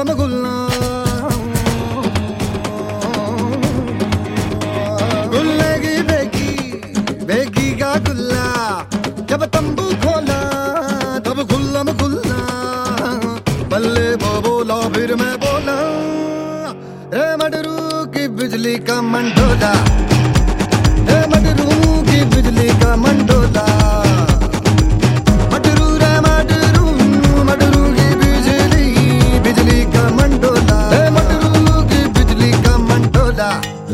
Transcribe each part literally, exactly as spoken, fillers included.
गुल्लम गुल्ला गुल्ले की बेगी बेगी का गुल्ला जब तंबू खोला तब गुल्लम गुल्ला बल्ले वो बोला फिर मैं बोला रे मडरू की बिजली का मंडोला रे मडरू की बिजली का मंडोला मडरू रे मडरू मडरू की बिजली बिजली का मंडोला रे मडरू की बिजली का मंडोला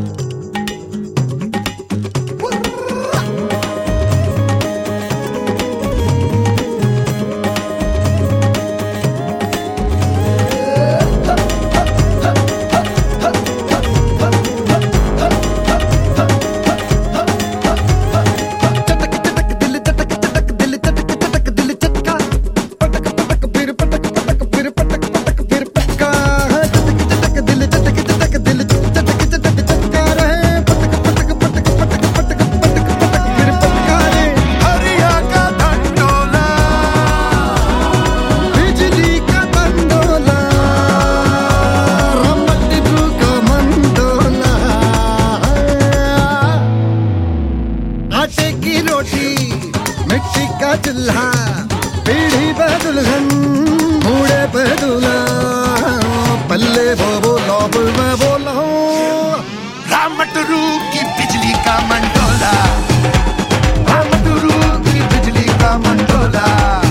आटे की रोटी मिट्टी का चूल्हा पीढ़ी पे दुल्हन बूढ़े पे दूल्हा पल्ले वो बोला मैं बोला रामटरू की बिजली का मंडोला रामटरू की बिजली का Mandola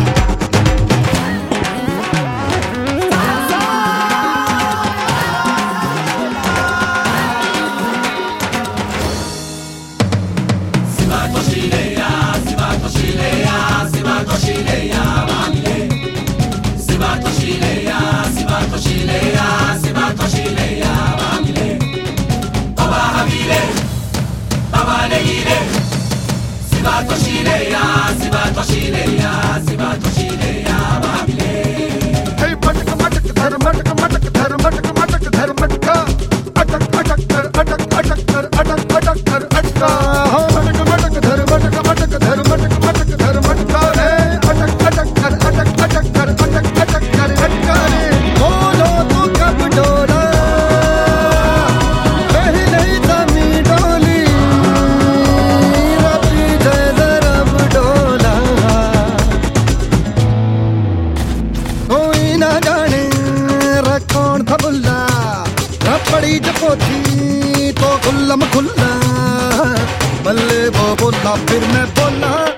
Hey, matka matka dhar matka matka dhar matka matka dhar matka atak atak dhar atak atak dhar atak atak dhar atka matka matka dhar matka matka dhar matka matka dhar matka re atak atak dhar atak atak dhar atak atak dhar atka re bolo tu kab dola pehle zami doli rabbi jai zarab dola koi na जाने कौन था बुल्ला पड़ी जपोथी तो गुल्लम खुल्ला बल्ले वो बोला फिर मैं बोला